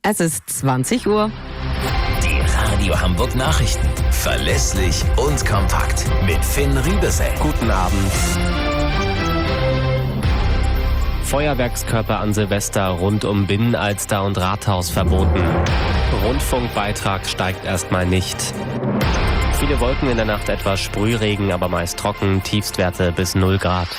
Es ist 20 Uhr. Die Radio Hamburg Nachrichten. Verlässlich und kompakt. Mit Finn Riebesell. Guten Abend. Feuerwerkskörper an Silvester rund um Binnenalster und Rathaus verboten. Rundfunkbeitrag steigt erstmal nicht. Viele Wolken in der Nacht, etwas Sprühregen, aber meist trocken, Tiefstwerte bis 0 Grad.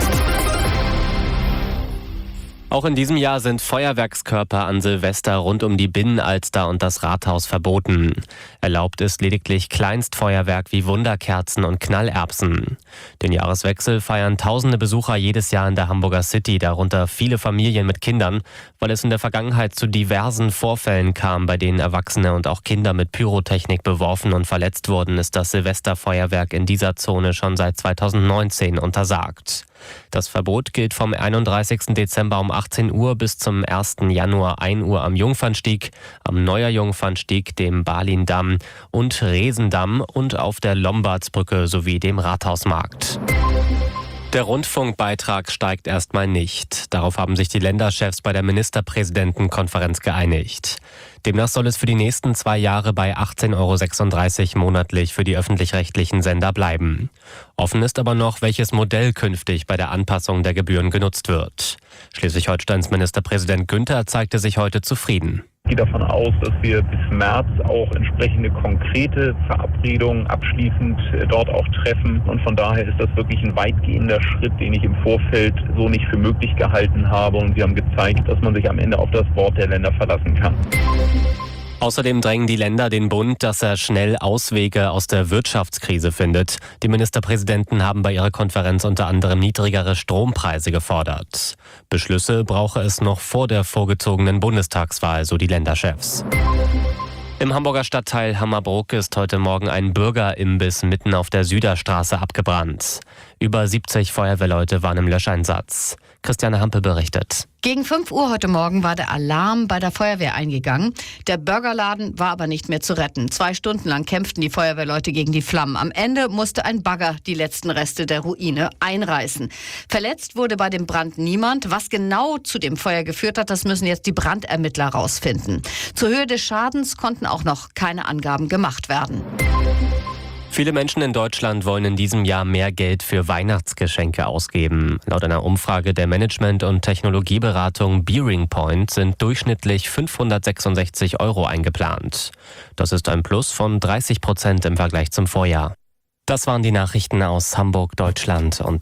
Auch in diesem Jahr sind Feuerwerkskörper an Silvester rund um die Binnenalster und das Rathaus verboten. Erlaubt ist lediglich Kleinstfeuerwerk wie Wunderkerzen und Knallerbsen. Den Jahreswechsel feiern tausende Besucher jedes Jahr in der Hamburger City, darunter viele Familien mit Kindern, weil es in der Vergangenheit zu diversen Vorfällen kam, bei denen Erwachsene und auch Kinder mit Pyrotechnik beworfen und verletzt wurden, ist das Silvesterfeuerwerk in dieser Zone schon seit 2019 untersagt. Das Verbot gilt vom 31. Dezember um 18 Uhr bis zum 1. Januar 1 Uhr am Jungfernstieg, am Neuer Jungfernstieg, dem Balindamm und Resendamm und auf der Lombardsbrücke sowie dem Rathausmarkt. Der Rundfunkbeitrag steigt erstmal nicht. Darauf haben sich die Länderchefs bei der Ministerpräsidentenkonferenz geeinigt. Demnach soll es für die nächsten 2 Jahre bei 18,36 € monatlich für die öffentlich-rechtlichen Sender bleiben. Offen ist aber noch, welches Modell künftig bei der Anpassung der Gebühren genutzt wird. Schleswig-Holsteins Ministerpräsident Günther zeigte sich heute zufrieden. Ich gehe davon aus, dass wir bis März auch entsprechende konkrete Verabredungen abschließend dort auch treffen. Und von daher ist das wirklich ein weitgehender Schritt, den ich im Vorfeld so nicht für möglich gehalten habe. Und Sie haben gezeigt, dass man sich am Ende auf das Wort der Länder verlassen kann. Außerdem drängen die Länder den Bund, dass er schnell Auswege aus der Wirtschaftskrise findet. Die Ministerpräsidenten haben bei ihrer Konferenz unter anderem niedrigere Strompreise gefordert. Beschlüsse brauche es noch vor der vorgezogenen Bundestagswahl, so die Länderchefs. Im Hamburger Stadtteil Hammerbrook ist heute Morgen ein Bürgerimbiss mitten auf der Süderstraße abgebrannt. Über 70 Feuerwehrleute waren im Löscheinsatz. Christiane Hampel berichtet. Gegen 5 Uhr heute Morgen war der Alarm bei der Feuerwehr eingegangen. Der Burgerladen war aber nicht mehr zu retten. 2 Stunden lang kämpften die Feuerwehrleute gegen die Flammen. Am Ende musste ein Bagger die letzten Reste der Ruine einreißen. Verletzt wurde bei dem Brand niemand. Was genau zu dem Feuer geführt hat, das müssen jetzt die Brandermittler rausfinden. Zur Höhe des Schadens konnten auch noch keine Angaben gemacht werden. Viele Menschen in Deutschland wollen in diesem Jahr mehr Geld für Weihnachtsgeschenke ausgeben. Laut einer Umfrage der Management- und Technologieberatung Bearing Point sind durchschnittlich 566 € eingeplant. Das ist ein Plus von 30% im Vergleich zum Vorjahr. Das waren die Nachrichten aus Hamburg, Deutschland und